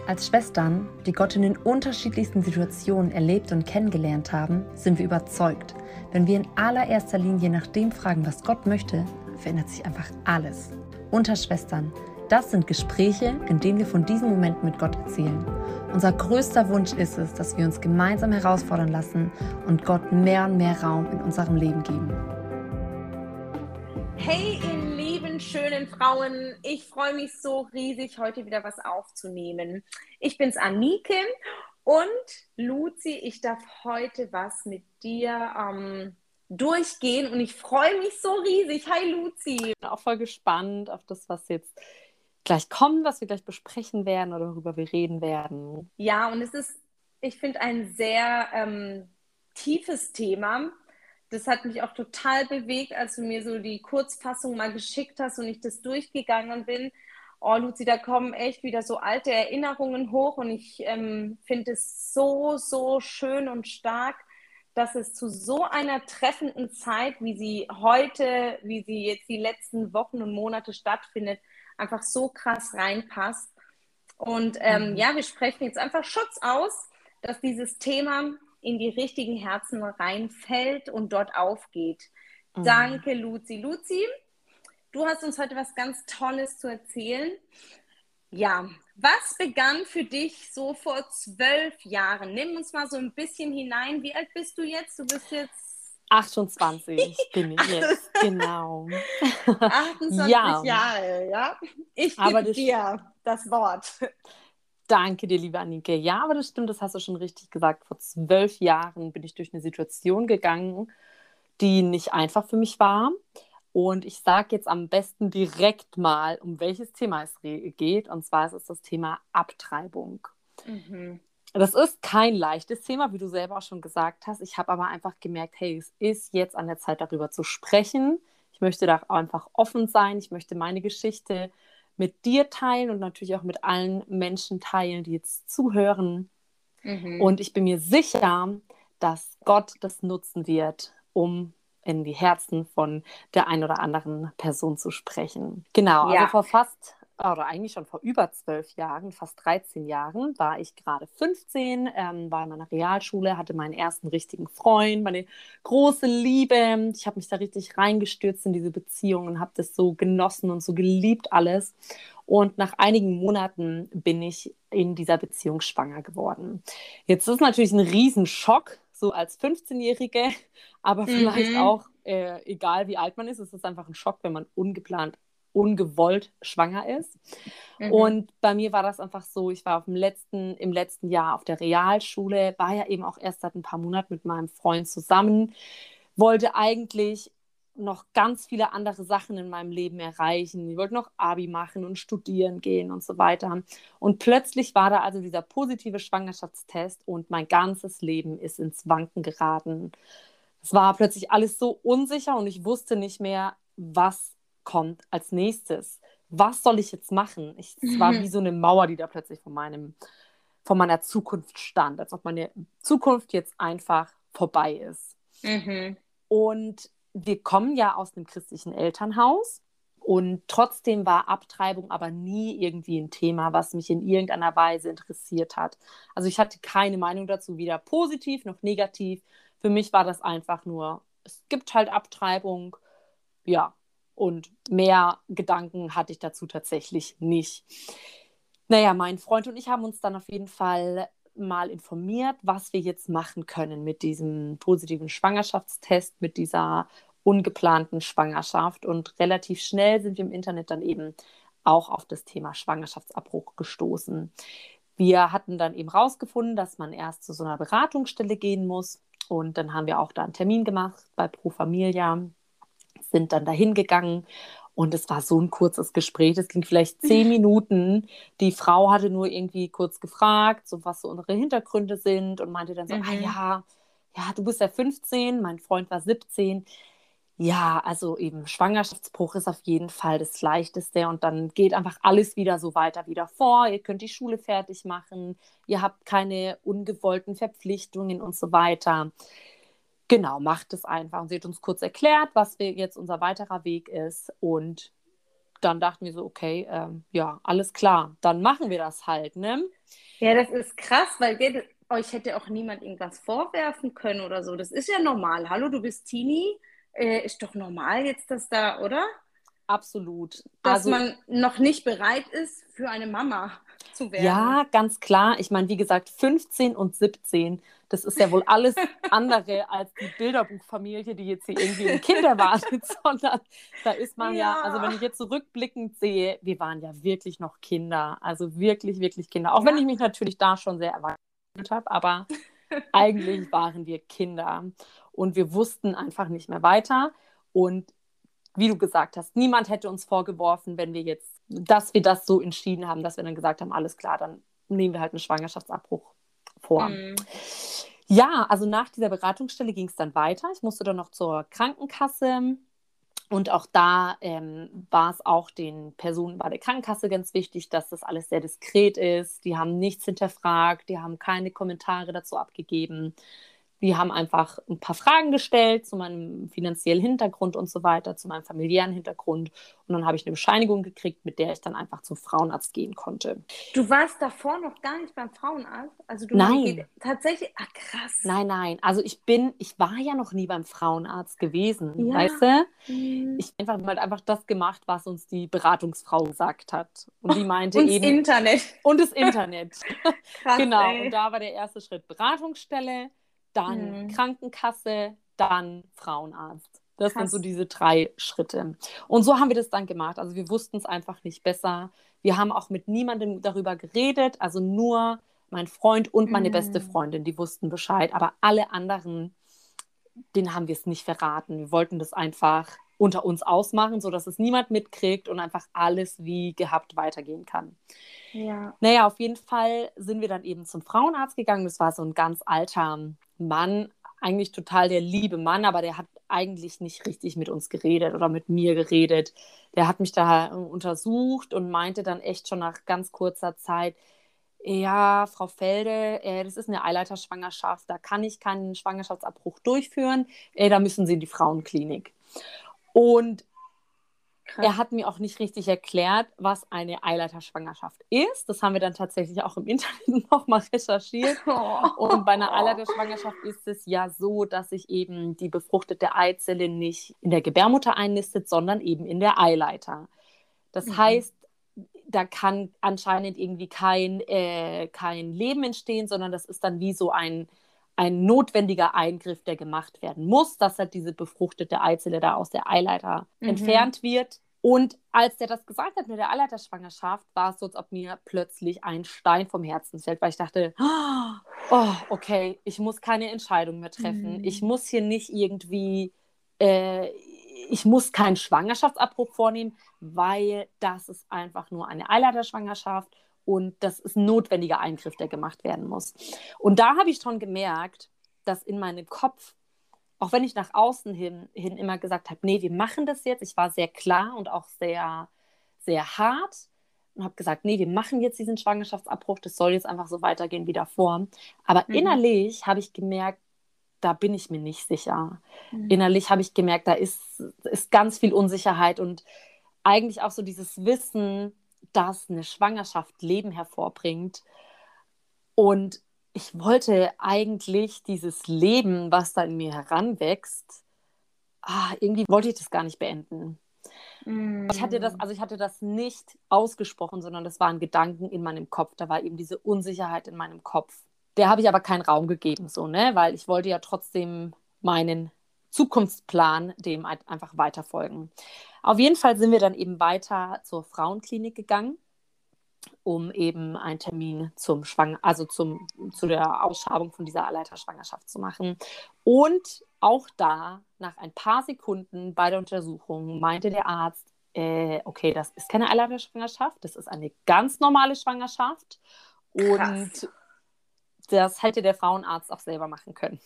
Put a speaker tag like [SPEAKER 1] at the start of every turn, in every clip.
[SPEAKER 1] Als Schwestern, die Gott in den unterschiedlichsten Situationen erlebt und kennengelernt haben, sind wir überzeugt, wenn wir in allererster Linie nach dem fragen, was Gott möchte, verändert sich einfach alles. Unter Schwestern, das sind Gespräche, in denen wir von diesen Momenten mit Gott erzählen. Unser größter Wunsch ist es, dass wir uns gemeinsam herausfordern lassen und Gott mehr und mehr Raum in unserem Leben geben.
[SPEAKER 2] Hey, ihr lieben, schönen Frauen, ich freue mich so riesig, heute wieder was aufzunehmen. Ich bin's Anike und Luzi, ich darf heute was mit dir durchgehen und ich freue mich so riesig. Hi Luzi.
[SPEAKER 3] Ich bin auch voll gespannt auf das, was jetzt gleich kommt, was wir gleich besprechen werden oder worüber wir reden werden.
[SPEAKER 2] Ja, und es ist, ich finde, ein sehr tiefes Thema. Das hat mich auch total bewegt, als du mir so die Kurzfassung mal geschickt hast und ich das durchgegangen bin. Oh, Luzi, da kommen echt wieder so alte Erinnerungen hoch und ich finde es so, so schön und stark, dass es zu so einer treffenden Zeit, wie sie heute, wie sie jetzt die letzten Wochen und Monate stattfindet, einfach so krass reinpasst. Und ja, wir sprechen jetzt einfach Schutz aus, dass dieses Thema in die richtigen Herzen reinfällt und dort aufgeht. Danke, Luzi. Luzi, du hast uns heute was ganz Tolles zu erzählen. Ja, was begann für dich so vor 12 Jahren? Nimm uns mal so ein bisschen hinein. Wie alt bist du jetzt? Du bist jetzt
[SPEAKER 3] 28 bin ich jetzt, genau.
[SPEAKER 2] 28
[SPEAKER 3] Ja.
[SPEAKER 2] Jahre, ja? Ich
[SPEAKER 3] Aber
[SPEAKER 2] gebe dir das Wort.
[SPEAKER 3] Danke dir, liebe Anike. Ja, aber das stimmt, das hast du schon richtig gesagt. Vor 12 Jahren bin ich durch eine Situation gegangen, die nicht einfach für mich war. Und ich sage jetzt am besten direkt mal, um welches Thema es geht. Und zwar ist es das Thema Abtreibung. Das ist kein leichtes Thema, wie du selber auch schon gesagt hast. Ich habe aber einfach gemerkt, hey, es ist jetzt an der Zeit, darüber zu sprechen. Ich möchte da einfach offen sein. Ich möchte meine Geschichte mit dir teilen und natürlich auch mit allen Menschen teilen, die jetzt zuhören. Und ich bin mir sicher, dass Gott das nutzen wird, um in die Herzen von der einen oder anderen Person zu sprechen. Genau,
[SPEAKER 2] Ja.
[SPEAKER 3] also eigentlich schon vor über 12 Jahren, fast 13 Jahren, war ich gerade 15, war in meiner Realschule, hatte meinen ersten richtigen Freund, meine große Liebe. Ich habe mich da richtig reingestürzt in diese Beziehung und habe das so genossen und so geliebt alles. Und nach einigen Monaten bin ich in dieser Beziehung schwanger geworden. Jetzt ist natürlich ein Riesenschock, so als 15-Jährige, aber vielleicht auch, egal wie alt man ist, es ist einfach ein Schock, wenn man ungewollt schwanger ist. Und bei mir war das einfach so, ich war im letzten Jahr auf der Realschule, war ja eben auch erst seit ein paar Monaten mit meinem Freund zusammen, wollte eigentlich noch ganz viele andere Sachen in meinem Leben erreichen. Ich wollte noch Abi machen und studieren gehen und so weiter. Und plötzlich war da also dieser positive Schwangerschaftstest und mein ganzes Leben ist ins Wanken geraten. Es war plötzlich alles so unsicher und ich wusste nicht mehr, was kommt als nächstes. Was soll ich jetzt machen? Es war wie so eine Mauer, die da plötzlich von meiner Zukunft stand, als ob meine Zukunft jetzt einfach vorbei ist. Und wir kommen ja aus einem christlichen Elternhaus und trotzdem war Abtreibung aber nie irgendwie ein Thema, was mich in irgendeiner Weise interessiert hat. Also ich hatte keine Meinung dazu, weder positiv noch negativ. Für mich war das einfach nur, es gibt halt Abtreibung, ja, und mehr Gedanken hatte ich dazu tatsächlich nicht. Naja, mein Freund und ich haben uns dann auf jeden Fall mal informiert, was wir jetzt machen können mit diesem positiven Schwangerschaftstest, mit dieser ungeplanten Schwangerschaft. Und relativ schnell sind wir im Internet dann eben auch auf das Thema Schwangerschaftsabbruch gestoßen. Wir hatten dann eben rausgefunden, dass man erst zu so einer Beratungsstelle gehen muss. Und dann haben wir auch da einen Termin gemacht bei Pro Familia, sind dann dahin gegangen. Und es war so ein kurzes Gespräch, das ging vielleicht 10 Minuten. Die Frau hatte nur irgendwie kurz gefragt, so was so unsere Hintergründe sind und meinte dann so, ja, du bist ja 15, mein Freund war 17. Ja, also eben Schwangerschaftsbruch ist auf jeden Fall das Leichteste und dann geht einfach alles wieder so weiter wie davor. Ihr könnt die Schule fertig machen, ihr habt keine ungewollten Verpflichtungen und so weiter. Genau, macht es einfach. Und sie hat uns kurz erklärt, was jetzt unser weiterer Weg ist. Und dann dachten wir so, okay, ja, alles klar, dann machen wir das halt, ne?
[SPEAKER 2] Ja, das ist krass, weil euch hätte auch niemand irgendwas vorwerfen können oder so. Das ist ja normal. Hallo, du bist Teenie. Ist doch normal jetzt, dass da, oder?
[SPEAKER 3] Absolut.
[SPEAKER 2] Dass
[SPEAKER 3] Also
[SPEAKER 2] man noch nicht bereit ist, für eine Mama zu werden.
[SPEAKER 3] ja, ganz klar. Ich meine, wie gesagt, 15 und 17, das ist ja wohl alles andere als die Bilderbuchfamilie, die jetzt hier irgendwie ein Kind erwartet, sondern da ist man ja, also wenn
[SPEAKER 2] Ja.
[SPEAKER 3] ich jetzt zurückblickend sehe, wir waren ja wirklich noch Kinder, also wirklich, wirklich Kinder. Auch wenn
[SPEAKER 2] Ja.
[SPEAKER 3] ich mich natürlich da schon sehr erwachsen gefühlt habe, aber eigentlich waren wir Kinder und wir wussten einfach nicht mehr weiter. Und wie du gesagt hast, niemand hätte uns vorgeworfen, wenn wir jetzt, dass wir das so entschieden haben, dass wir dann gesagt haben, alles klar, dann nehmen wir halt einen Schwangerschaftsabbruch vor.
[SPEAKER 2] Mhm.
[SPEAKER 3] Ja, also nach dieser Beratungsstelle ging es dann weiter. Ich musste dann noch zur Krankenkasse und auch da war es auch den Personen bei der Krankenkasse ganz wichtig, dass das alles sehr diskret ist. Die haben nichts hinterfragt, die haben keine Kommentare dazu abgegeben. Die haben einfach ein paar Fragen gestellt zu meinem finanziellen Hintergrund und so weiter, zu meinem familiären Hintergrund. Und dann habe ich eine Bescheinigung gekriegt, mit der ich dann einfach zum Frauenarzt gehen konnte.
[SPEAKER 2] Du warst davor noch gar nicht beim Frauenarzt? Also man geht
[SPEAKER 3] Nein,
[SPEAKER 2] tatsächlich, krass.
[SPEAKER 3] nein. Also ich war ja noch nie beim Frauenarzt gewesen,
[SPEAKER 2] Ja.
[SPEAKER 3] weißt du?
[SPEAKER 2] Mhm.
[SPEAKER 3] Ich habe halt einfach das gemacht, was uns die Beratungsfrau gesagt hat. Und die meinte
[SPEAKER 2] Und das
[SPEAKER 3] eben,
[SPEAKER 2] Internet.
[SPEAKER 3] und das Internet.
[SPEAKER 2] Krass,
[SPEAKER 3] Genau,
[SPEAKER 2] ey.
[SPEAKER 3] und da war der erste Schritt Beratungsstelle, dann Krankenkasse, dann Frauenarzt. Das sind so
[SPEAKER 2] Krass.
[SPEAKER 3] diese 3 Schritte. Und so haben wir das dann gemacht. Also wir wussten es einfach nicht besser. Wir haben auch mit niemandem darüber geredet, also nur mein Freund und meine beste Freundin, die wussten Bescheid. Aber alle anderen, denen haben wir es nicht verraten. Wir wollten das einfach unter uns ausmachen, sodass es niemand mitkriegt und einfach alles wie gehabt weitergehen kann.
[SPEAKER 2] Ja.
[SPEAKER 3] Naja, auf jeden Fall sind wir dann eben zum Frauenarzt gegangen. Das war so ein ganz alter Mann, eigentlich total der liebe Mann, aber der hat eigentlich nicht richtig mit uns geredet oder mit mir geredet. Der hat mich da untersucht und meinte dann echt schon nach ganz kurzer Zeit, ja, Frau Felde, das ist eine Eileiterschwangerschaft, da kann ich keinen Schwangerschaftsabbruch durchführen, da müssen Sie in die Frauenklinik. Und
[SPEAKER 2] Krass.
[SPEAKER 3] er hat mir auch nicht richtig erklärt, was eine Eileiterschwangerschaft ist. Das haben wir dann tatsächlich auch im Internet nochmal recherchiert. Und bei einer Eileiterschwangerschaft ist es ja so, dass sich eben die befruchtete Eizelle nicht in der Gebärmutter einnistet, sondern eben in der Eileiter. Das heißt, da kann anscheinend irgendwie kein Leben entstehen, sondern das ist dann wie so ein notwendiger Eingriff, der gemacht werden muss, dass halt diese befruchtete Eizelle da aus der Eileiter entfernt wird. Und als der das gesagt hat mit der Eileiterschwangerschaft, war es so, als ob mir plötzlich ein Stein vom Herzen fällt, weil ich dachte, oh, okay, ich muss keine Entscheidung mehr treffen. Ich muss hier nicht irgendwie, ich muss keinen Schwangerschaftsabbruch vornehmen, weil das ist einfach nur eine Eileiterschwangerschaft und das ist ein notwendiger Eingriff, der gemacht werden muss. Und da habe ich schon gemerkt, dass in meinem Kopf, auch wenn ich nach außen hin immer gesagt habe, nee, wir machen das jetzt, ich war sehr klar und auch sehr, sehr hart und habe gesagt, nee, wir machen jetzt diesen Schwangerschaftsabbruch, das soll jetzt einfach so weitergehen wie davor. Aber innerlich habe ich gemerkt, da bin ich mir nicht sicher. Innerlich habe ich gemerkt, da ist ganz viel Unsicherheit und eigentlich auch so dieses Wissen, dass eine Schwangerschaft Leben hervorbringt. Und ich wollte eigentlich dieses Leben, was da in mir heranwächst, irgendwie wollte ich das gar nicht beenden. Ich hatte das nicht ausgesprochen, sondern das waren Gedanken in meinem Kopf. Da war eben diese Unsicherheit in meinem Kopf. Der habe ich aber keinen Raum gegeben, so, ne? Weil ich wollte ja trotzdem meinen Zukunftsplan dem einfach weiterfolgen. Auf jeden Fall sind wir dann eben weiter zur Frauenklinik gegangen, um eben einen Termin zu der Ausschabung von dieser Eileiterschwangerschaft zu machen. Und auch da, nach ein paar Sekunden bei der Untersuchung, meinte der Arzt, okay, das ist keine Eileiterschwangerschaft, das ist eine ganz normale Schwangerschaft. Und
[SPEAKER 2] Krass.
[SPEAKER 3] das hätte der Frauenarzt auch selber machen können.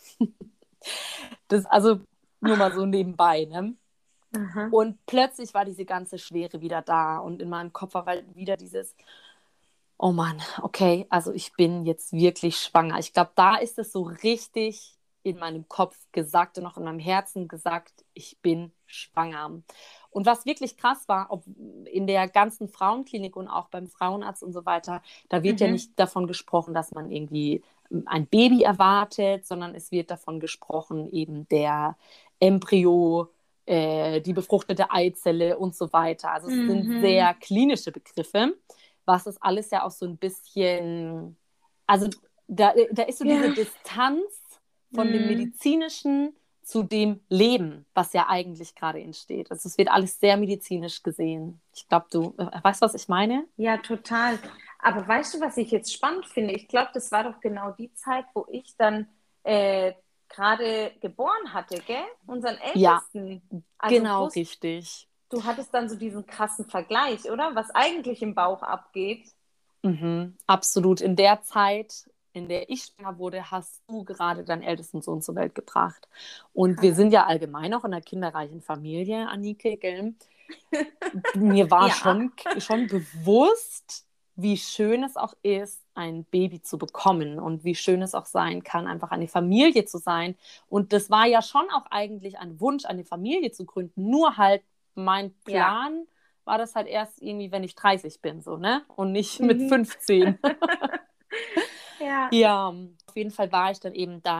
[SPEAKER 3] Das also nur mal so nebenbei, ne? Und plötzlich war diese ganze Schwere wieder da und in meinem Kopf war wieder dieses, oh Mann, okay, also ich bin jetzt wirklich schwanger. Ich glaube, da ist es so richtig in meinem Kopf gesagt und auch in meinem Herzen gesagt, ich bin schwanger. Und was wirklich krass war, ob in der ganzen Frauenklinik und auch beim Frauenarzt und so weiter, da wird ja nicht davon gesprochen, dass man irgendwie ein Baby erwartet, sondern es wird davon gesprochen, eben der Embryo, die befruchtete Eizelle und so weiter. Also es sind sehr klinische Begriffe, was das alles ja auch so ein bisschen, also da ist so diese Distanz von dem medizinischen zu dem Leben, was ja eigentlich gerade entsteht. Also es wird alles sehr medizinisch gesehen. Ich glaube, du weißt, was ich meine?
[SPEAKER 2] Ja, total. Aber weißt du, was ich jetzt spannend finde? Ich glaube, das war doch genau die Zeit, wo ich dann gerade geboren hatte, gell? Unseren
[SPEAKER 3] Ja,
[SPEAKER 2] Ältesten. Also
[SPEAKER 3] genau richtig.
[SPEAKER 2] du hattest dann so diesen krassen Vergleich, oder? Was eigentlich im Bauch abgeht.
[SPEAKER 3] Absolut. In der Zeit, in der ich schwanger wurde, hast du gerade deinen ältesten Sohn zur Welt gebracht. Und wir sind ja allgemein auch in einer kinderreichen Familie, Anike, gell? Mir war
[SPEAKER 2] Ja.
[SPEAKER 3] schon bewusst, wie schön es auch ist, ein Baby zu bekommen und wie schön es auch sein kann, einfach eine Familie zu sein. Und das war ja schon auch eigentlich ein Wunsch, eine Familie zu gründen. Nur halt mein
[SPEAKER 2] Ja.
[SPEAKER 3] Plan war das halt erst irgendwie, wenn ich 30 bin, so, ne? Und nicht mit 15.
[SPEAKER 2] Ja.
[SPEAKER 3] Ja, auf jeden Fall war ich dann eben da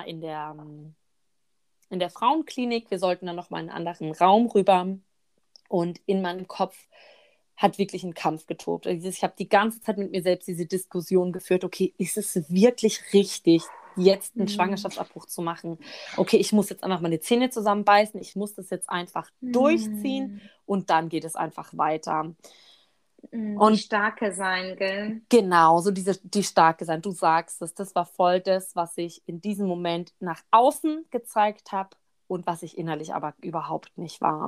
[SPEAKER 3] in der Frauenklinik. Wir sollten dann nochmal in einen anderen Raum rüber. Und in meinem Kopf hat wirklich ein Kampf getobt. Also ich habe die ganze Zeit mit mir selbst diese Diskussion geführt, okay, ist es wirklich richtig, jetzt einen Schwangerschaftsabbruch zu machen? Okay, ich muss jetzt einfach meine Zähne zusammenbeißen, ich muss das jetzt einfach durchziehen und dann geht es einfach weiter.
[SPEAKER 2] Die
[SPEAKER 3] Und
[SPEAKER 2] Starke sein, gell?
[SPEAKER 3] genau, so die Starke sein, du sagst es, das war voll das, was ich in diesem Moment nach außen gezeigt habe und was ich innerlich aber überhaupt nicht war.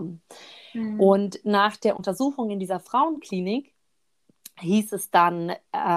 [SPEAKER 3] Und nach der Untersuchung in dieser Frauenklinik hieß es dann,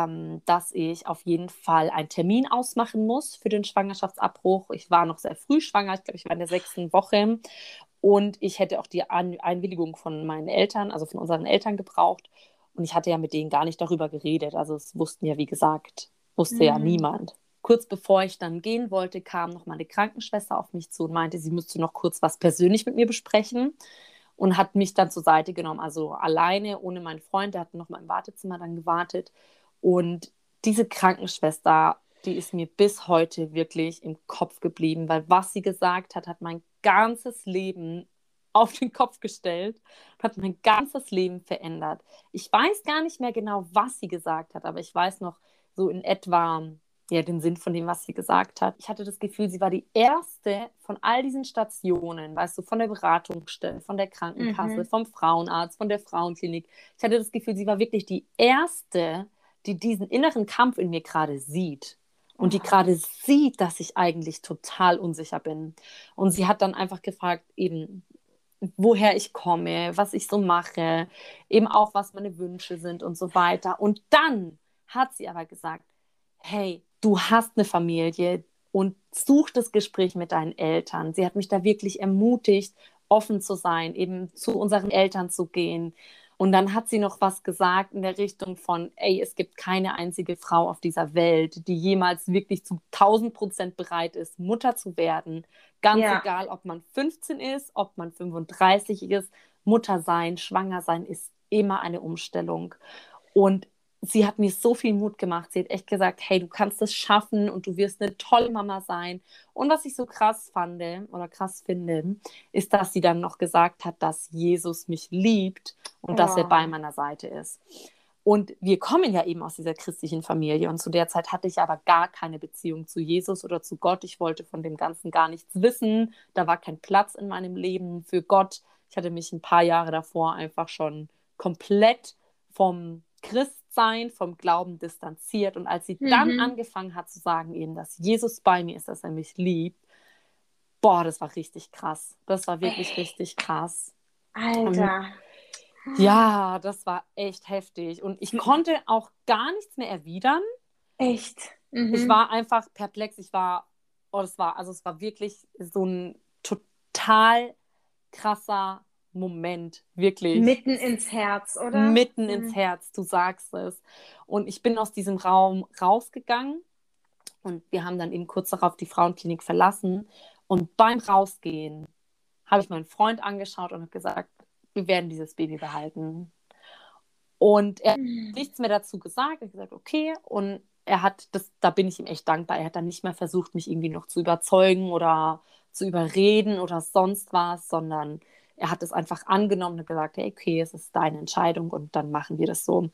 [SPEAKER 3] dass ich auf jeden Fall einen Termin ausmachen muss für den Schwangerschaftsabbruch. Ich war noch sehr früh schwanger, ich glaube, ich war in der 6. Woche. Und ich hätte auch die Einwilligung von meinen Eltern, also von unseren Eltern gebraucht. Und ich hatte ja mit denen gar nicht darüber geredet. Also es wussten ja, wie gesagt, wusste ja niemand. Kurz bevor ich dann gehen wollte, kam noch mal eine Krankenschwester auf mich zu und meinte, sie müsste noch kurz was persönlich mit mir besprechen und hat mich dann zur Seite genommen. Also alleine, ohne meinen Freund, der hat noch mal im Wartezimmer dann gewartet. Und diese Krankenschwester, die ist mir bis heute wirklich im Kopf geblieben, weil was sie gesagt hat, hat mein ganzes Leben auf den Kopf gestellt, hat mein ganzes Leben verändert. Ich weiß gar nicht mehr genau, was sie gesagt hat, aber ich weiß noch so in etwa ja, den Sinn von dem, was sie gesagt hat. Ich hatte das Gefühl, sie war die erste von all diesen Stationen, weißt du, von der Beratungsstelle, von der Krankenkasse, vom Frauenarzt, von der Frauenklinik. Ich hatte das Gefühl, sie war wirklich die erste, die diesen inneren Kampf in mir gerade sieht. Und die gerade sieht, dass ich eigentlich total unsicher bin. Und sie hat dann einfach gefragt, eben, woher ich komme, was ich so mache, eben auch, was meine Wünsche sind und so weiter. Und dann hat sie aber gesagt, hey, du hast eine Familie und such das Gespräch mit deinen Eltern. Sie hat mich da wirklich ermutigt, offen zu sein, eben zu unseren Eltern zu gehen. Und dann hat sie noch was gesagt in der Richtung von, ey, es gibt keine einzige Frau auf dieser Welt, die jemals wirklich zu 1000% bereit ist, Mutter zu werden. Ganz egal, ob man 15 ist, ob man 35 ist, Mutter sein, schwanger sein ist immer eine Umstellung. Und sie hat mir so viel Mut gemacht. Sie hat echt gesagt, hey, du kannst es schaffen und du wirst eine tolle Mama sein. Und was ich so krass fand oder krass finde, ist, dass sie dann noch gesagt hat, dass Jesus mich liebt und dass er bei meiner Seite ist. Und wir kommen ja eben aus dieser christlichen Familie und zu der Zeit hatte ich aber gar keine Beziehung zu Jesus oder zu Gott. Ich wollte von dem Ganzen gar nichts wissen. Da war kein Platz in meinem Leben für Gott. Ich hatte mich ein paar Jahre davor einfach schon komplett vom Christsein, vom Glauben distanziert. Und als sie dann angefangen hat zu sagen, eben, dass Jesus bei mir ist, dass er mich liebt, boah, das war richtig krass. Das war wirklich richtig krass.
[SPEAKER 2] Alter.
[SPEAKER 3] Ja, das war echt heftig. Und ich konnte auch gar nichts mehr erwidern.
[SPEAKER 2] Echt?
[SPEAKER 3] Ich war einfach perplex. Es war wirklich so ein total krasser Moment, wirklich.
[SPEAKER 2] Mitten ins Herz, oder?
[SPEAKER 3] Mitten ins Herz, du sagst es. Und ich bin aus diesem Raum rausgegangen und wir haben dann eben kurz darauf die Frauenklinik verlassen. Und beim Rausgehen habe ich meinen Freund angeschaut und habe gesagt, wir werden dieses Baby behalten. Und er hat nichts mehr dazu gesagt. Er hat gesagt, okay. Und da bin ich ihm echt dankbar. Er hat dann nicht mehr versucht, mich irgendwie noch zu überzeugen oder zu überreden oder sonst was, sondern er hat es einfach angenommen und gesagt, hey, okay, es ist deine Entscheidung und dann machen wir das so.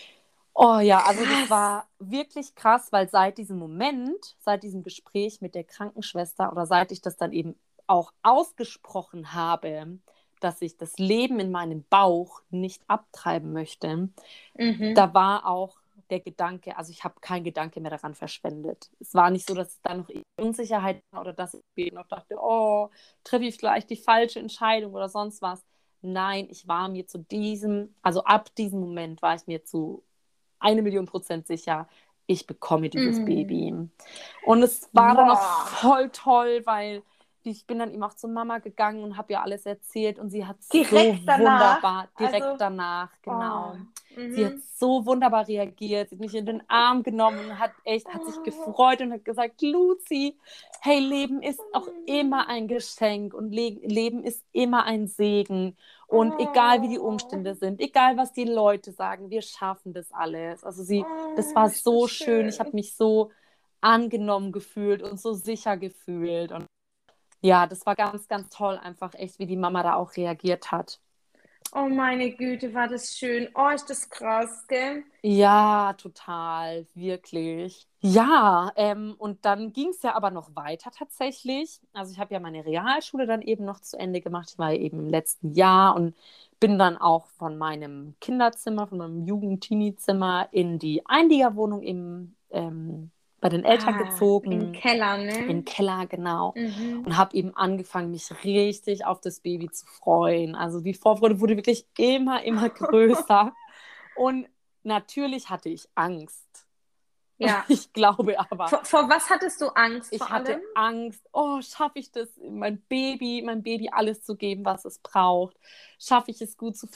[SPEAKER 3] Oh ja, also das war wirklich krass, weil seit diesem Moment, seit diesem Gespräch mit der Krankenschwester oder seit ich das dann eben auch ausgesprochen habe, dass ich das Leben in meinem Bauch nicht abtreiben möchte, da war auch der Gedanke, also ich habe keinen Gedanke mehr daran verschwendet. Es war nicht so, dass es da noch Unsicherheit war oder dass ich noch dachte, oh, treffe ich gleich die falsche Entscheidung oder sonst was. Nein, ich war mir also ab diesem Moment war ich mir zu 1.000.000% sicher, ich bekomme dieses Baby. Und es war dann auch voll toll, weil ich bin dann eben auch zur Mama gegangen und habe ihr alles erzählt und sie hat wunderbar, danach, genau. Sie hat so wunderbar reagiert, sie hat mich in den Arm genommen und hat sich gefreut und hat gesagt, Luzi, hey, Leben ist auch immer ein Geschenk und Leben ist immer ein Segen. Und egal wie die Umstände sind, egal was die Leute sagen, wir schaffen das alles. Also das war so schön. Ich habe mich so angenommen gefühlt und so sicher gefühlt. Und ja, das war ganz, ganz toll, einfach echt, wie die Mama da auch reagiert hat.
[SPEAKER 2] Oh meine Güte, war das schön. Oh, ist das krass, gell?
[SPEAKER 3] Ja, total, wirklich. Ja, und dann ging es ja aber noch weiter tatsächlich. Also ich habe ja meine Realschule dann eben noch zu Ende gemacht. Ich war ja eben im letzten Jahr und bin dann auch von meinem Kinderzimmer, von meinem Jugend-Teenie-Zimmer in die Einliegerwohnung bei den Eltern gezogen.
[SPEAKER 2] Im Keller, ne?
[SPEAKER 3] Im Keller, genau. Und habe eben angefangen, mich richtig auf das Baby zu freuen. Also die Vorfreude wurde wirklich immer, immer größer. Und natürlich hatte ich Angst.
[SPEAKER 2] Ja.
[SPEAKER 3] Ich glaube aber.
[SPEAKER 2] Vor was hattest du Angst?
[SPEAKER 3] Ich hatte Angst, schaffe ich das, mein Baby alles zu geben, was es braucht? Schaffe ich es gut zu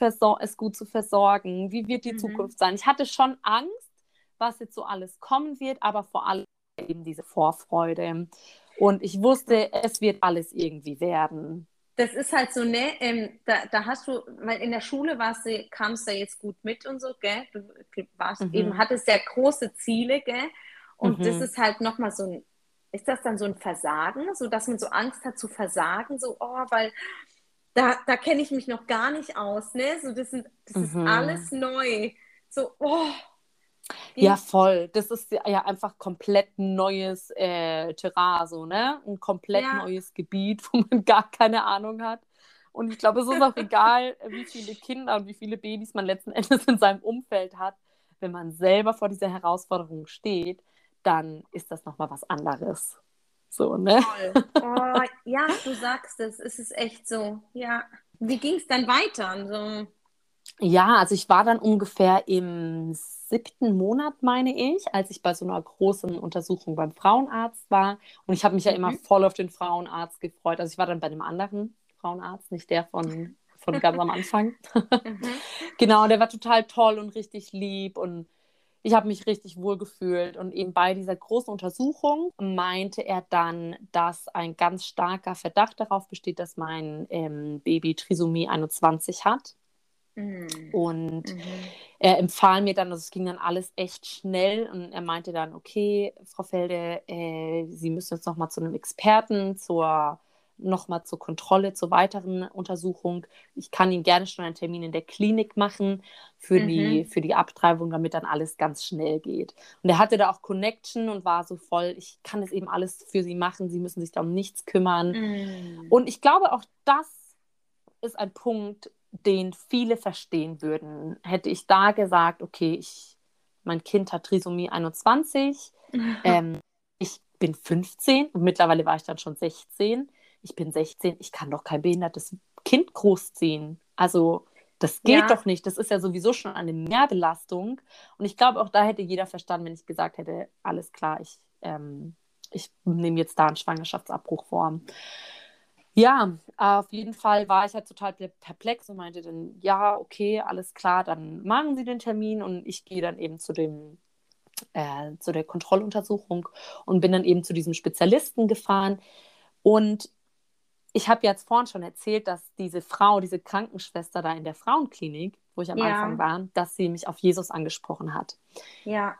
[SPEAKER 3] versorgen? Wie wird die Zukunft sein? Ich hatte schon Angst, was jetzt so alles kommen wird, aber vor allem eben diese Vorfreude. Und ich wusste, es wird alles irgendwie werden.
[SPEAKER 2] Das ist halt so, ne, da hast du, weil in der Schule kamst du jetzt gut mit und so, gell? Du hattest ja große Ziele, gell? Und das ist halt nochmal ist das dann so ein Versagen, so dass man so Angst hat zu versagen, so, weil da kenne ich mich noch gar nicht aus, ne? So, das ist alles neu. So,
[SPEAKER 3] Ja, voll. Das ist ja einfach komplett neues Terrain, so, ne? Ein komplett neues Gebiet, wo man gar keine Ahnung hat. Und ich glaube, es ist auch egal, wie viele Kinder und wie viele Babys man letzten Endes in seinem Umfeld hat. Wenn man selber vor dieser Herausforderung steht, dann ist das nochmal was anderes. So, ne?
[SPEAKER 2] Toll. Ja, du sagst es ist echt so. Ja. Wie ging es dann weiter? So.
[SPEAKER 3] Ja, also ich war dann ungefähr im 7. Monat, meine ich, als ich bei so einer großen Untersuchung beim Frauenarzt war. Und ich habe mich ja immer voll auf den Frauenarzt gefreut. Also ich war dann bei einem anderen Frauenarzt, nicht der von ganz am Anfang. Genau, der war total toll und richtig lieb und ich habe mich richtig wohl gefühlt. Und eben bei dieser großen Untersuchung meinte er dann, dass ein ganz starker Verdacht darauf besteht, dass mein Baby Trisomie 21 hat. Und er empfahl mir dann, also es ging dann alles echt schnell und er meinte dann, okay, Frau Felde, Sie müssen jetzt nochmal zu einem Experten, nochmal zur Kontrolle, zur weiteren Untersuchung. Ich kann Ihnen gerne schon einen Termin in der Klinik machen für die Abtreibung, damit dann alles ganz schnell geht. Und er hatte da auch Connection und war so voll, ich kann das eben alles für Sie machen, Sie müssen sich da um nichts kümmern. Und ich glaube, auch das ist ein Punkt, den viele verstehen würden. Hätte ich da gesagt, okay, mein Kind hat Trisomie 21, ich bin 15 und mittlerweile war ich dann schon 16. Ich bin 16, ich kann doch kein behindertes Kind großziehen. Also das geht doch nicht. Das ist ja sowieso schon eine Mehrbelastung. Und ich glaube, auch da hätte jeder verstanden, wenn ich gesagt hätte, alles klar, ich nehme jetzt da einen Schwangerschaftsabbruch vor. Ja, auf jeden Fall war ich halt total perplex und meinte dann, ja, okay, alles klar, dann machen Sie den Termin und ich gehe dann eben zu der Kontrolluntersuchung und bin dann eben zu diesem Spezialisten gefahren und ich habe jetzt vorhin schon erzählt, dass diese Frau, diese Krankenschwester da in der Frauenklinik, wo ich am Anfang war, dass sie mich auf Jesus angesprochen hat.
[SPEAKER 2] Ja.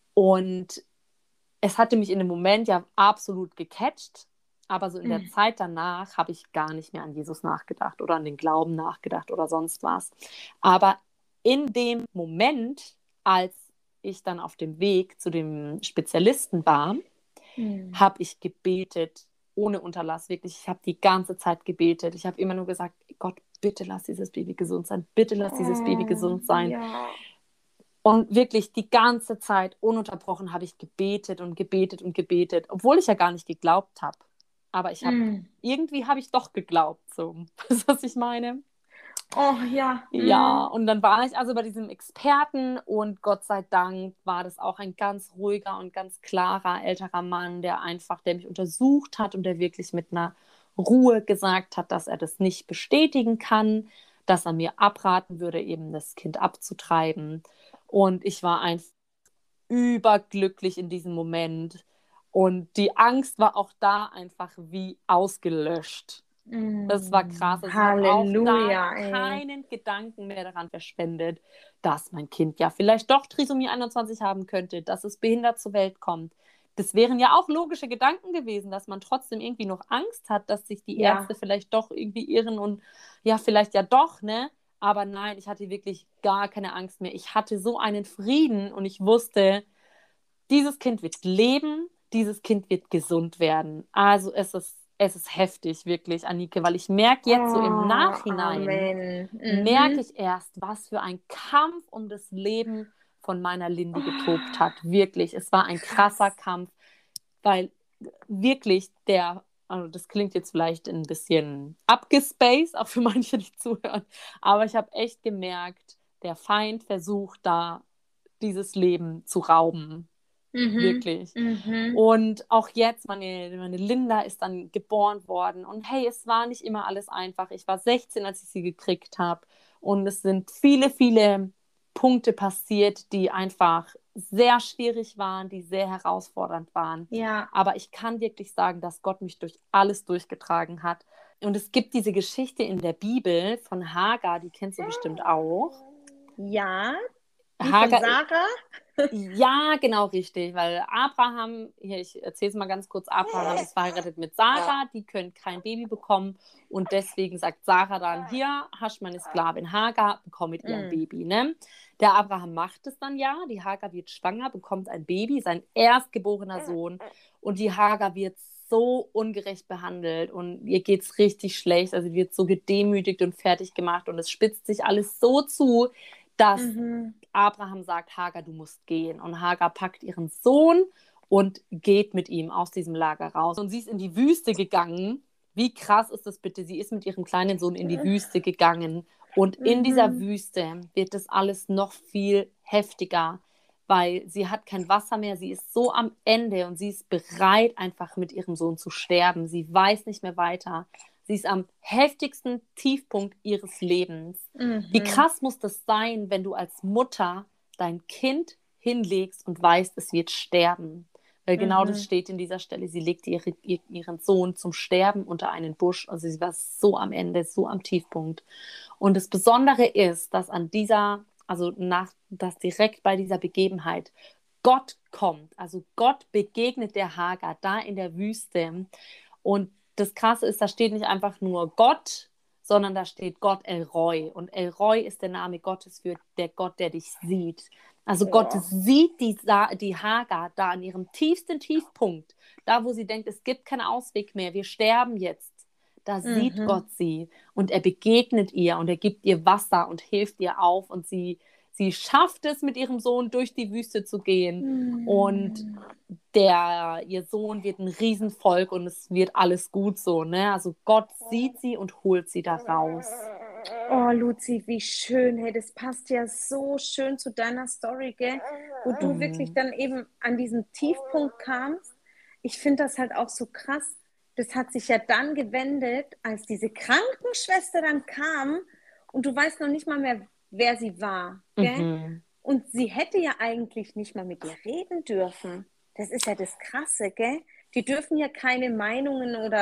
[SPEAKER 3] Und es hatte mich in dem Moment ja absolut gecatcht, aber so in der Zeit danach habe ich gar nicht mehr an Jesus nachgedacht oder an den Glauben nachgedacht oder sonst was. Aber in dem Moment, als ich dann auf dem Weg zu dem Spezialisten war, habe ich gebetet, ohne Unterlass, wirklich. Ich habe die ganze Zeit gebetet. Ich habe immer nur gesagt, Gott, bitte lass dieses Baby gesund sein. Bitte lass dieses Baby gesund sein.
[SPEAKER 2] Ja.
[SPEAKER 3] Und wirklich die ganze Zeit ununterbrochen habe ich gebetet und gebetet und gebetet, obwohl ich ja gar nicht geglaubt habe. Aber ich habe, irgendwie habe ich doch geglaubt, so. Weißt du, was ich meine?
[SPEAKER 2] Oh, ja.
[SPEAKER 3] Ja, und dann war ich also bei diesem Experten und Gott sei Dank war das auch ein ganz ruhiger und ganz klarer älterer Mann, der mich untersucht hat und der wirklich mit einer Ruhe gesagt hat, dass er das nicht bestätigen kann, dass er mir abraten würde, eben das Kind abzutreiben. Und ich war einfach überglücklich in diesem Moment. Und die Angst war auch da einfach wie ausgelöscht. Das war krass. Also ich habe auch da keinen Gedanken mehr daran verschwendet, dass mein Kind ja vielleicht doch Trisomie 21 haben könnte, dass es behindert zur Welt kommt. Das wären ja auch logische Gedanken gewesen, dass man trotzdem irgendwie noch Angst hat, dass sich die Ärzte vielleicht doch irgendwie irren und ja, vielleicht ja doch, ne? Aber nein, ich hatte wirklich gar keine Angst mehr. Ich hatte so einen Frieden und ich wusste, dieses Kind wird leben, dieses Kind wird gesund werden. Also es ist heftig, wirklich, Anike, weil ich merke jetzt so im Nachhinein, merke ich erst, was für ein Kampf um das Leben von meiner Lindy getobt hat. Wirklich, es war ein krasser Kampf, weil wirklich also das klingt jetzt vielleicht ein bisschen abgespaced, auch für manche, die zuhören, aber ich habe echt gemerkt, der Feind versucht da, dieses Leben zu rauben. Wirklich. Und auch jetzt, meine Linda ist dann geboren worden. Und hey, es war nicht immer alles einfach. Ich war 16, als ich sie gekriegt habe. Und es sind viele, viele Punkte passiert, die einfach sehr schwierig waren, die sehr herausfordernd waren.
[SPEAKER 2] Ja.
[SPEAKER 3] Aber ich kann wirklich sagen, dass Gott mich durch alles durchgetragen hat. Und es gibt diese Geschichte in der Bibel von Hagar, die kennst du bestimmt auch.
[SPEAKER 2] Ja, die
[SPEAKER 3] Hagar,
[SPEAKER 2] von Sarah?
[SPEAKER 3] Ja, genau, richtig, weil Abraham, hier, ich erzähle es mal ganz kurz, Abraham ist verheiratet mit Sarah, die können kein Baby bekommen und deswegen sagt Sarah dann, hier, hast meine Sklavin Hagar, bekomm mit ihr ein Baby, ne? Der Abraham macht es dann ja, die Hagar wird schwanger, bekommt ein Baby, sein erstgeborener Sohn und die Hagar wird so ungerecht behandelt und ihr geht es richtig schlecht, also sie wird so gedemütigt und fertig gemacht und es spitzt sich alles so zu, dass Abraham sagt, Hagar, du musst gehen. Und Hagar packt ihren Sohn und geht mit ihm aus diesem Lager raus. Und sie ist in die Wüste gegangen. Wie krass ist das bitte? Sie ist mit ihrem kleinen Sohn in die Wüste gegangen. Und in dieser Wüste wird das alles noch viel heftiger, weil sie hat kein Wasser mehr. Sie ist so am Ende und sie ist bereit, einfach mit ihrem Sohn zu sterben. Sie weiß nicht mehr weiter. Sie ist am heftigsten Tiefpunkt ihres Lebens. Wie krass muss das sein, wenn du als Mutter dein Kind hinlegst und weißt, es wird sterben? Weil genau das steht in dieser Stelle. Sie legte ihren Sohn zum Sterben unter einen Busch. Also sie war so am Ende, so am Tiefpunkt. Und das Besondere ist, dass dass direkt bei dieser Begebenheit Gott kommt. Also Gott begegnet der Hagar da in der Wüste. Und das Krasse ist, da steht nicht einfach nur Gott, sondern da steht Gott El Roi. Und El Roi ist der Name Gottes für der Gott, der dich sieht. Also Gott sieht die Hagar da an ihrem tiefsten Tiefpunkt, da wo sie denkt, es gibt keinen Ausweg mehr, wir sterben jetzt. Da sieht Gott sie und er begegnet ihr und er gibt ihr Wasser und hilft ihr auf und sie schafft es, mit ihrem Sohn durch die Wüste zu gehen und ihr Sohn wird ein Riesenvolk und es wird alles gut so, ne? Also Gott sieht sie und holt sie da raus.
[SPEAKER 2] Oh, Luzi, wie schön. Hey, das passt ja so schön zu deiner Story, gell? Wo du wirklich dann eben an diesen Tiefpunkt kamst. Ich finde das halt auch so krass. Das hat sich ja dann gewendet, als diese Krankenschwester dann kam und du weißt noch nicht mal mehr, wer sie war, gell? Und sie hätte ja eigentlich nicht mal mit dir reden dürfen. Das ist ja das Krasse, gell? Die dürfen ja keine Meinungen oder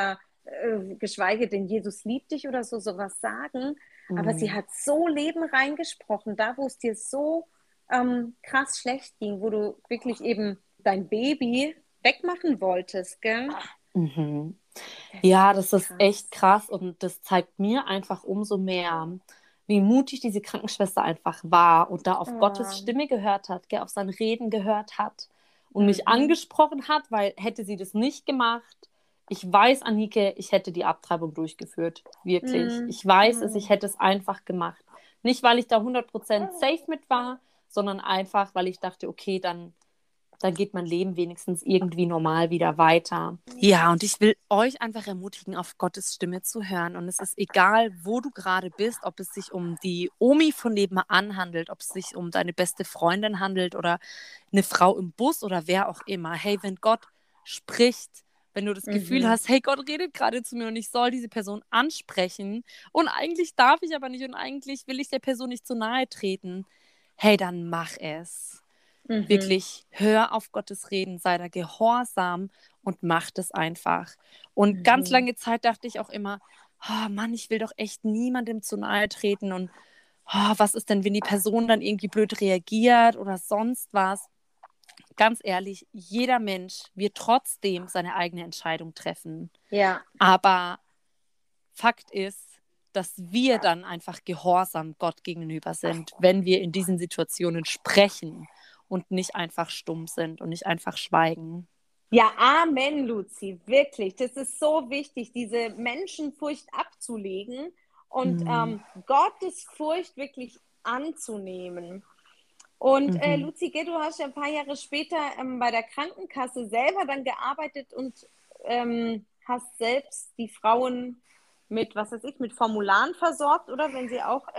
[SPEAKER 2] geschweige denn Jesus liebt dich oder so, sowas sagen. Aber sie
[SPEAKER 3] Mhm.
[SPEAKER 2] hat so Leben reingesprochen, da wo es dir so krass schlecht ging, wo du wirklich eben dein Baby wegmachen wolltest, gell?
[SPEAKER 3] Mhm.
[SPEAKER 2] Das
[SPEAKER 3] Ja,
[SPEAKER 2] ist
[SPEAKER 3] das
[SPEAKER 2] echt
[SPEAKER 3] ist echt
[SPEAKER 2] krass.
[SPEAKER 3] krass und das zeigt mir einfach umso mehr, wie mutig diese Krankenschwester einfach war und da auf Gottes
[SPEAKER 2] Oh.
[SPEAKER 3] Stimme gehört hat, gell, auf sein Reden gehört hat und mich
[SPEAKER 2] Mhm.
[SPEAKER 3] angesprochen hat, weil hätte sie das nicht gemacht, ich weiß, Anike, ich hätte die Abtreibung durchgeführt. Wirklich.
[SPEAKER 2] Mhm.
[SPEAKER 3] Ich weiß es, ich
[SPEAKER 2] Mhm.
[SPEAKER 3] hätte es einfach gemacht. Nicht, weil ich da 100% safe mit war, sondern einfach, weil ich dachte, okay, dann geht mein Leben wenigstens irgendwie normal wieder weiter. Ja, und ich will euch einfach ermutigen, auf Gottes Stimme zu hören. Und es ist egal, wo du gerade bist, ob es sich um die Omi von nebenan handelt, ob es sich um deine beste Freundin handelt oder eine Frau im Bus oder wer auch immer. Hey, wenn Gott spricht, wenn du das Gefühl
[SPEAKER 2] Mhm.
[SPEAKER 3] hast, hey, Gott redet gerade zu mir und ich soll diese Person ansprechen und eigentlich darf ich aber nicht und eigentlich will ich der Person nicht zu nahe treten, hey, dann mach es.
[SPEAKER 2] Mhm.
[SPEAKER 3] Wirklich, hör auf Gottes Reden, sei da gehorsam und mach das einfach. Und ganz
[SPEAKER 2] Mhm.
[SPEAKER 3] lange Zeit dachte ich auch immer, oh Mann, ich will doch echt niemandem zu nahe treten und was ist denn, wenn die Person dann irgendwie blöd reagiert oder sonst was. Ganz ehrlich, jeder Mensch wird trotzdem seine eigene Entscheidung treffen.
[SPEAKER 2] Ja.
[SPEAKER 3] Aber Fakt ist, dass wir dann einfach gehorsam Gott gegenüber sind, wenn wir in diesen Situationen sprechen und nicht einfach stumm sind und nicht einfach schweigen.
[SPEAKER 2] Ja, Amen, Luzi, wirklich. Das ist so wichtig, diese Menschenfurcht abzulegen und
[SPEAKER 3] Mhm.
[SPEAKER 2] Gottes Furcht wirklich anzunehmen. Und
[SPEAKER 3] Mhm.
[SPEAKER 2] Luzi, gell, du hast ja ein paar Jahre später bei der Krankenkasse selber dann gearbeitet und hast selbst die Frauen mit, was weiß ich, mit Formularen versorgt, oder? Wenn sie auch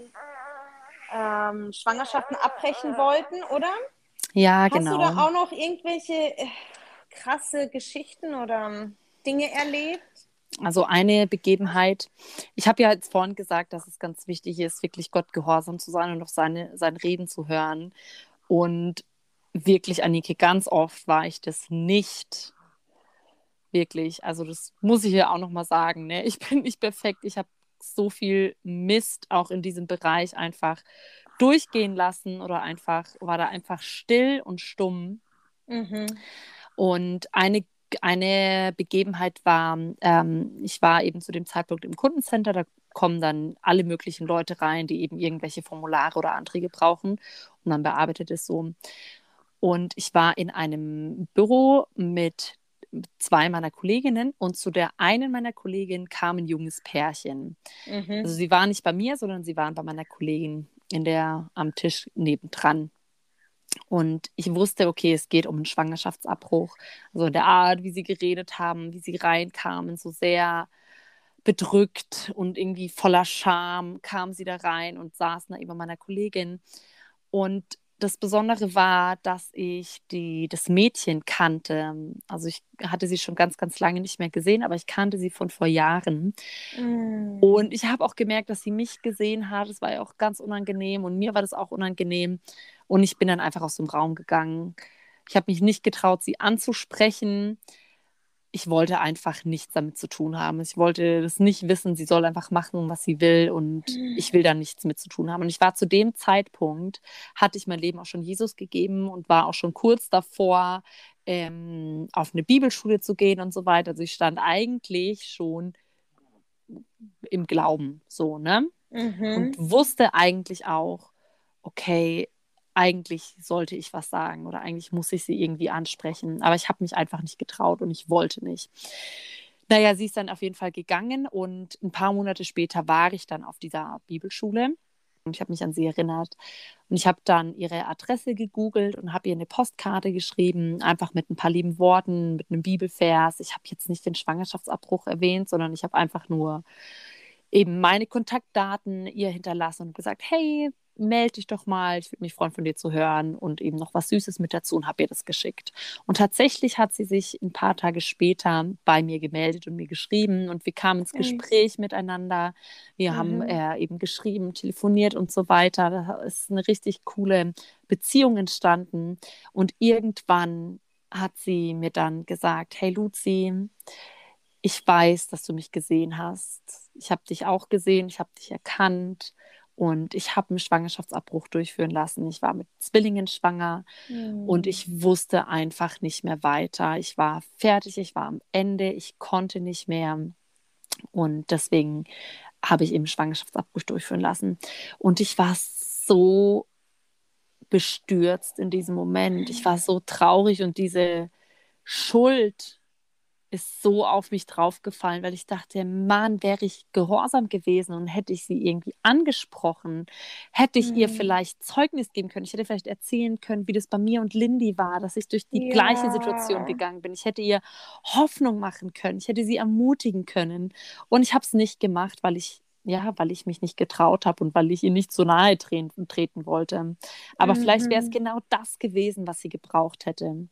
[SPEAKER 2] Schwangerschaften abbrechen wollten, oder?
[SPEAKER 3] Ja,
[SPEAKER 2] Hast du da
[SPEAKER 3] genau.
[SPEAKER 2] auch noch irgendwelche krasse Geschichten oder Dinge erlebt?
[SPEAKER 3] Also eine Begebenheit, ich habe ja jetzt vorhin gesagt, dass es ganz wichtig ist, wirklich Gott gehorsam zu sein und auf sein Reden zu hören. Und wirklich, Anike, ganz oft war ich das nicht. Wirklich. Also das muss ich ja auch nochmal sagen. Ne? Ich bin nicht perfekt. Ich habe so viel Mist auch in diesem Bereich einfach durchgehen lassen oder war da einfach still und stumm.
[SPEAKER 2] Mhm.
[SPEAKER 3] Und eine Begebenheit war, ich war eben zu dem Zeitpunkt im Kundencenter, da kommen dann alle möglichen Leute rein, die eben irgendwelche Formulare oder Anträge brauchen und man bearbeitet es so. Und ich war in einem Büro mit zwei meiner Kolleginnen und zu der einen meiner Kolleginnen kam ein junges Pärchen. Also
[SPEAKER 2] Mhm.
[SPEAKER 3] sie waren nicht bei mir, sondern sie waren bei meiner Kollegin am Tisch nebendran. Und ich wusste, okay, es geht um einen Schwangerschaftsabbruch. Also in der Art, wie sie geredet haben, wie sie reinkamen, so sehr bedrückt und irgendwie voller Scham kamen sie da rein und saßen da über meiner Kollegin. Und das Besondere war, dass ich das Mädchen kannte. Also ich hatte sie schon ganz, ganz lange nicht mehr gesehen, aber ich kannte sie von vor Jahren.
[SPEAKER 2] Mhm.
[SPEAKER 3] Und ich habe auch gemerkt, dass sie mich gesehen hat. Das war ja auch ganz unangenehm und mir war das auch unangenehm. Und ich bin dann einfach aus dem Raum gegangen. Ich habe mich nicht getraut, sie anzusprechen. Ich wollte einfach nichts damit zu tun haben. Ich wollte das nicht wissen. Sie soll einfach machen, was sie will und ich will da nichts mit zu tun haben. Und ich war zu dem Zeitpunkt, hatte ich mein Leben auch schon Jesus gegeben und war auch schon kurz davor, auf eine Bibelschule zu gehen und so weiter. Also ich stand eigentlich schon im Glauben, so, ne? Und
[SPEAKER 2] Mhm.
[SPEAKER 3] wusste eigentlich auch, okay, eigentlich sollte ich was sagen oder eigentlich muss ich sie irgendwie ansprechen. Aber ich habe mich einfach nicht getraut und ich wollte nicht. Naja, sie ist dann auf jeden Fall gegangen und ein paar Monate später war ich dann auf dieser Bibelschule und ich habe mich an sie erinnert. Und ich habe dann ihre Adresse gegoogelt und habe ihr eine Postkarte geschrieben, einfach mit ein paar lieben Worten, mit einem Bibelvers. Ich habe jetzt nicht den Schwangerschaftsabbruch erwähnt, sondern ich habe einfach nur eben meine Kontaktdaten ihr hinterlassen und gesagt, hey, melde dich doch mal, ich würde mich freuen, von dir zu hören und eben noch was Süßes mit dazu und habe ihr das geschickt. Und tatsächlich hat sie sich ein paar Tage später bei mir gemeldet und mir geschrieben und wir kamen ins
[SPEAKER 2] Mhm.
[SPEAKER 3] Gespräch miteinander. Wir haben
[SPEAKER 2] Mhm.
[SPEAKER 3] eben geschrieben, telefoniert und so weiter. Da ist eine richtig coole Beziehung entstanden und irgendwann hat sie mir dann gesagt, hey Luzi, ich weiß, dass du mich gesehen hast. Ich habe dich auch gesehen, ich habe dich erkannt und ich habe einen Schwangerschaftsabbruch durchführen lassen. Ich war mit Zwillingen schwanger und ich wusste einfach nicht mehr weiter. Ich war fertig, ich war am Ende, ich konnte nicht mehr und deswegen habe ich eben Schwangerschaftsabbruch durchführen lassen. Und ich war so bestürzt in diesem Moment. Ich war so traurig und diese Schuld ist so auf mich draufgefallen, weil ich dachte, Mann, wäre ich gehorsam gewesen und hätte ich sie irgendwie angesprochen, hätte ich ihr vielleicht Zeugnis geben können. Ich hätte vielleicht erzählen können, wie das bei mir und Lindy war, dass ich durch die gleiche Situation
[SPEAKER 2] Ja.
[SPEAKER 3] gegangen bin. Ich hätte ihr Hoffnung machen können. Ich hätte sie ermutigen können. Und ich habe es nicht gemacht, weil ich mich nicht getraut habe und weil ich ihr nicht so nahe treten wollte. Aber vielleicht wäre es genau das gewesen, was sie gebraucht hätte.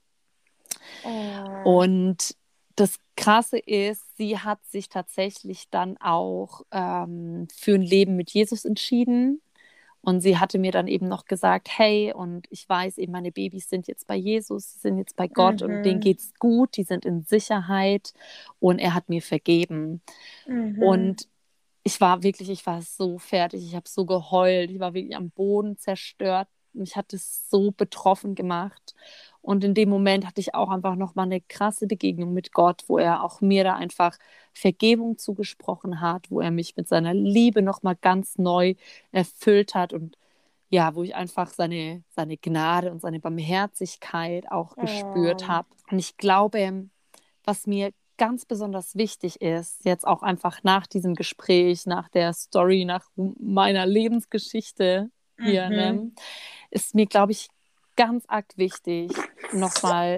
[SPEAKER 3] Und das Krasse ist, sie hat sich tatsächlich dann auch für ein Leben mit Jesus entschieden. Und sie hatte mir dann eben noch gesagt, hey, und ich weiß eben, meine Babys sind jetzt bei Jesus, sie sind jetzt bei Gott und denen geht's gut, die sind in Sicherheit und er hat mir vergeben. Und ich war so fertig, ich habe so geheult, ich war wirklich am Boden zerstört. Mich hat es so betroffen gemacht. Und in dem Moment hatte ich auch einfach nochmal eine krasse Begegnung mit Gott, wo er auch mir da einfach Vergebung zugesprochen hat, wo er mich mit seiner Liebe nochmal ganz neu erfüllt hat und ja, wo ich einfach seine Gnade und seine Barmherzigkeit auch gespürt habe. Und ich glaube, was mir ganz besonders wichtig ist, jetzt auch einfach nach diesem Gespräch, nach der Story, nach meiner Lebensgeschichte hier, ne, ist mir, glaube ich, ganz arg wichtig, nochmal.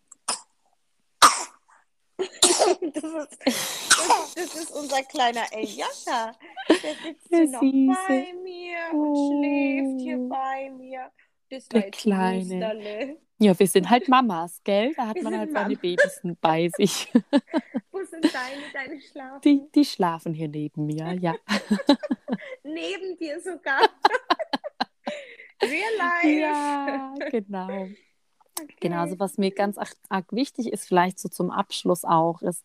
[SPEAKER 2] Das ist unser kleiner Eljasa. Der sitzt hier noch bei mir und schläft hier bei mir. Das
[SPEAKER 3] Der Kleine. Ja, wir sind halt Mamas, gell? Da hat man halt seine Babys bei sich.
[SPEAKER 2] Wo sind deine Schlafen?
[SPEAKER 3] Die schlafen hier neben mir, ja.
[SPEAKER 2] Neben dir sogar. Real life.
[SPEAKER 3] Ja, genau. Okay. Genau, also was mir ganz arg wichtig ist, vielleicht so zum Abschluss auch, ist,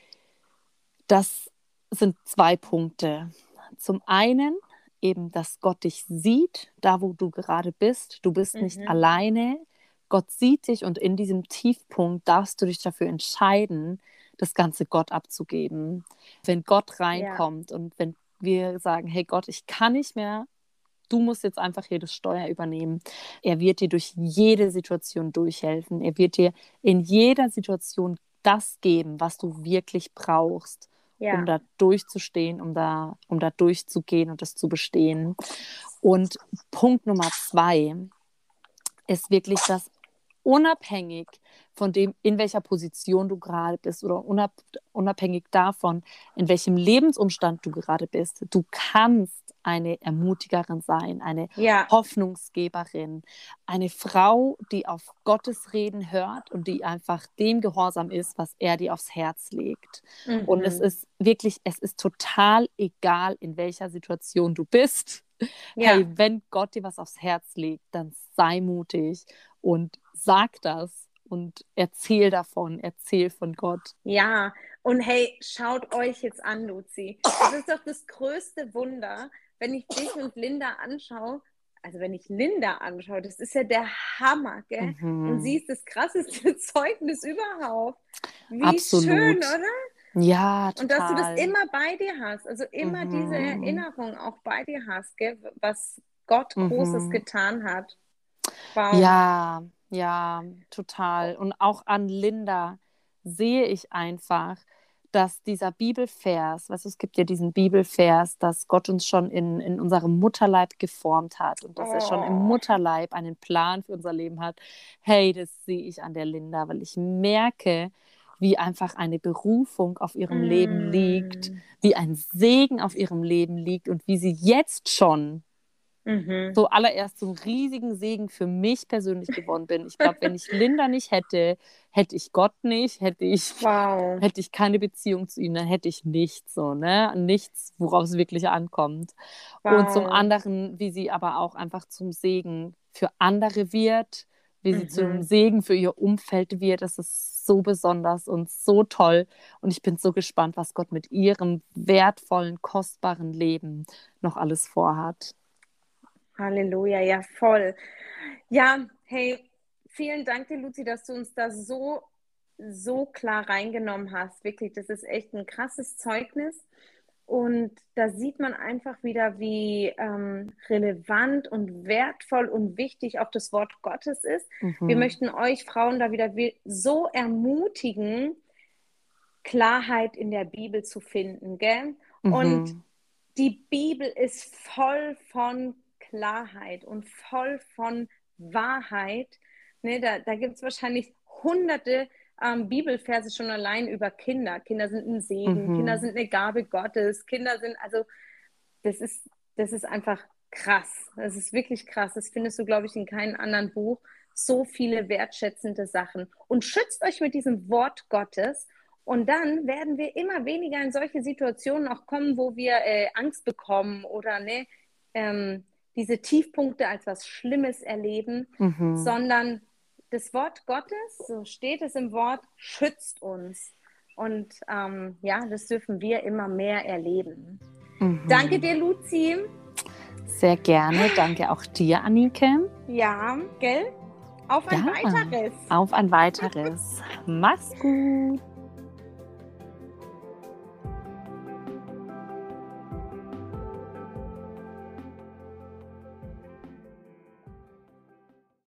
[SPEAKER 3] das sind 2 Punkte. Zum einen eben, dass Gott dich sieht, da wo du gerade bist. Du bist nicht alleine. Gott sieht dich und in diesem Tiefpunkt darfst du dich dafür entscheiden, das Ganze Gott abzugeben. Wenn Gott reinkommt und wenn wir sagen, hey Gott, ich kann nicht mehr, du musst jetzt einfach hier das Steuer übernehmen. Er wird dir durch jede Situation durchhelfen. Er wird dir in jeder Situation das geben, was du wirklich brauchst, um da durchzustehen, um da durchzugehen und das zu bestehen. Und Punkt Nummer 2 ist wirklich, dass unabhängig von dem, in welcher Position du gerade bist oder unabhängig davon, in welchem Lebensumstand du gerade bist, du kannst eine Ermutigerin sein, eine Hoffnungsgeberin, eine Frau, die auf Gottes Reden hört und die einfach dem gehorsam ist, was er dir aufs Herz legt. Und es ist total egal, in welcher Situation du bist. Hey, wenn Gott dir was aufs Herz legt, dann sei mutig und sag das und erzähl davon, erzähl von Gott.
[SPEAKER 2] Ja, und hey, schaut euch jetzt an, Luzi. Das ist doch das größte Wunder, wenn ich dich und Linda anschaue. Also wenn ich Linda anschaue, das ist ja der Hammer, gell? Und sie ist das krasseste Zeugnis überhaupt. Wie
[SPEAKER 3] Absolut.
[SPEAKER 2] Schön, oder?
[SPEAKER 3] Ja, total.
[SPEAKER 2] Und dass du das immer bei dir hast, also immer diese Erinnerung auch bei dir hast, gell? Was Gott Großes getan hat.
[SPEAKER 3] Wow. Ja, total. Und auch an Linda sehe ich einfach, dass dieser Bibelvers, weißt du, es gibt ja diesen Bibelvers, dass Gott uns schon in unserem Mutterleib geformt hat und dass er schon im Mutterleib einen Plan für unser Leben hat. Hey, das sehe ich an der Linda, weil ich merke, wie einfach eine Berufung auf ihrem Leben liegt, wie ein Segen auf ihrem Leben liegt und wie sie jetzt schon so allererst so einen riesigen Segen für mich persönlich geworden bin. Ich glaube, wenn ich Linda nicht hätte, hätte ich Gott nicht, hätte ich keine Beziehung zu ihm, dann hätte ich nichts, so, ne? Nichts, worauf es wirklich ankommt. Und zum anderen, wie sie aber auch einfach zum Segen für andere wird, wie sie zum Segen für ihr Umfeld wird. Das ist so besonders und so toll. Und ich bin so gespannt, was Gott mit ihrem wertvollen, kostbaren Leben noch alles vorhat.
[SPEAKER 2] Halleluja, ja, voll. Ja, hey, vielen Dank dir, Luzi, dass du uns da so klar reingenommen hast. Wirklich, das ist echt ein krasses Zeugnis. Und da sieht man einfach wieder, wie relevant und wertvoll und wichtig auch das Wort Gottes ist. Wir möchten euch Frauen da wieder so ermutigen, Klarheit in der Bibel zu finden, gell? Und die Bibel ist voll von Klarheit und voll von Wahrheit. Ne, da gibt es wahrscheinlich hunderte Bibelverse schon allein über Kinder. Kinder sind ein Segen, Kinder sind eine Gabe Gottes, Kinder sind, also das ist einfach krass. Das ist wirklich krass. Das findest du, glaube ich, in keinem anderen Buch. So viele wertschätzende Sachen. Und schützt euch mit diesem Wort Gottes. Und dann werden wir immer weniger in solche Situationen auch kommen, wo wir Angst bekommen oder diese Tiefpunkte als was Schlimmes erleben, sondern das Wort Gottes, so steht es im Wort, schützt uns. Und das dürfen wir immer mehr erleben. Danke dir, Luzi.
[SPEAKER 3] Sehr gerne. Danke auch dir, Anike.
[SPEAKER 2] Ja, gell? Auf ein weiteres.
[SPEAKER 3] Auf ein weiteres. Mach's gut.